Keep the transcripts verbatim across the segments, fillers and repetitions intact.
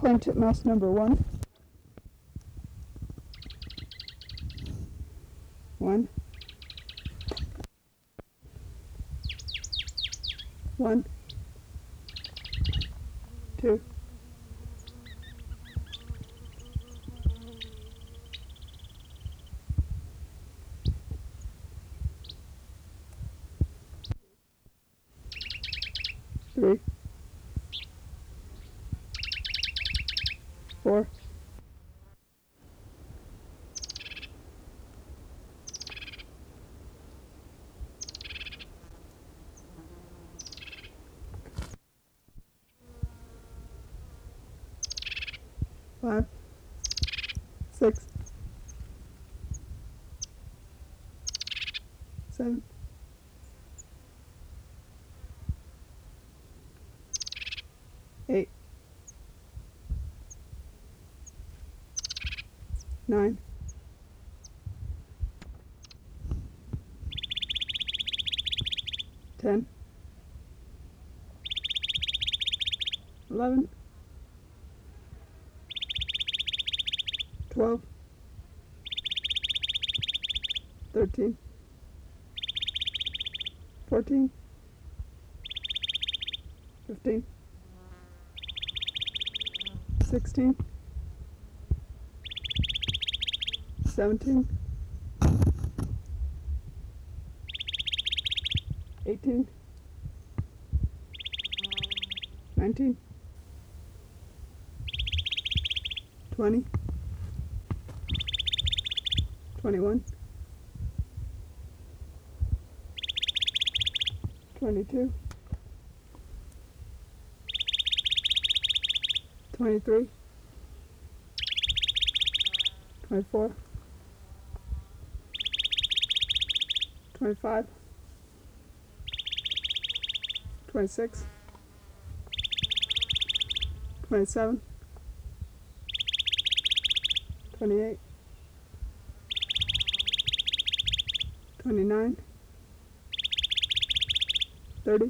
coin titmouse number one. One. One. Two. Three. Four. Five. Six. Seven. Eight. Nine. Ten. Eleven. Twelve. Thirteen. Fourteen. Fifteen. Sixteen. Seventeen. Eighteen. Nineteen. Twenty. Twenty-one. Twenty-two. Twenty-three. Twenty-four. Twenty-five. Twenty-six. Twenty-seven. Twenty-eight. Twenty-nine. Thirty.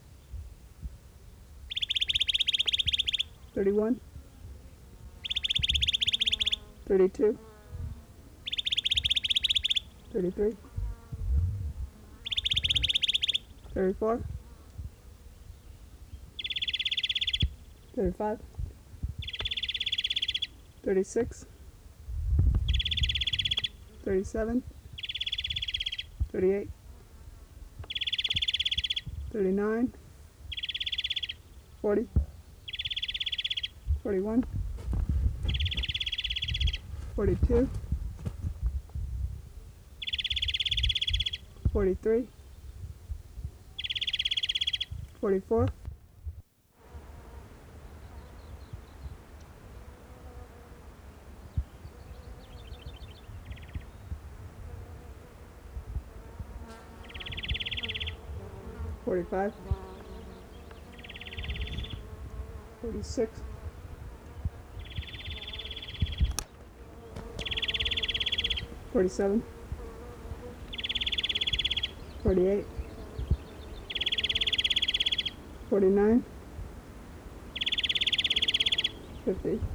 Thirty-one. Thirty-two. Thirty-three. Thirty-four. Thirty-five. Thirty-six. Thirty-seven. Thirty-eight. Thirty-nine. Forty. Forty-one. Forty-two. Forty-three. Forty-four. Forty-five. Forty-six. Forty-seven. Forty-eight. Forty-nine. Fifty.